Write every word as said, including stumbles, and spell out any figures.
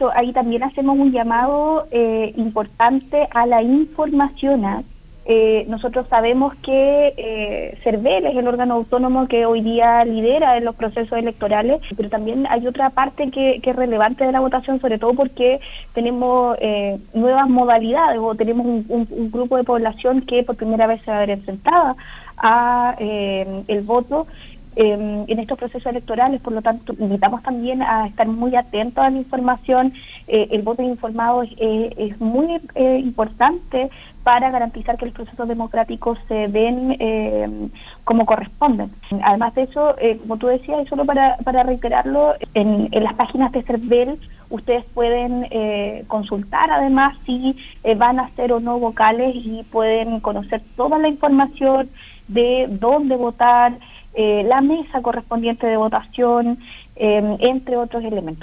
hecho, ahí también hacemos un llamado eh, importante a la información. ¿eh? Eh, nosotros sabemos que eh, CERVEL es el órgano autónomo que hoy día lidera en los procesos electorales, pero también hay otra parte que, que es relevante de la votación, sobre todo porque tenemos eh, nuevas modalidades o tenemos un, un, un grupo de población que por primera vez se va a ver enfrentada a eh, el voto Eh, en estos procesos electorales. Por lo tanto, invitamos también a estar muy atentos a la información. Eh, el voto informado es, eh, es muy eh, importante para garantizar que los procesos democráticos se den eh, como corresponden. Además de eso, eh, como tú decías, y solo para, para reiterarlo, en, en las páginas de CERVEL ustedes pueden eh, consultar además si eh, van a ser o no vocales y pueden conocer toda la información de dónde votar, Eh, la mesa correspondiente de votación, eh, entre otros elementos.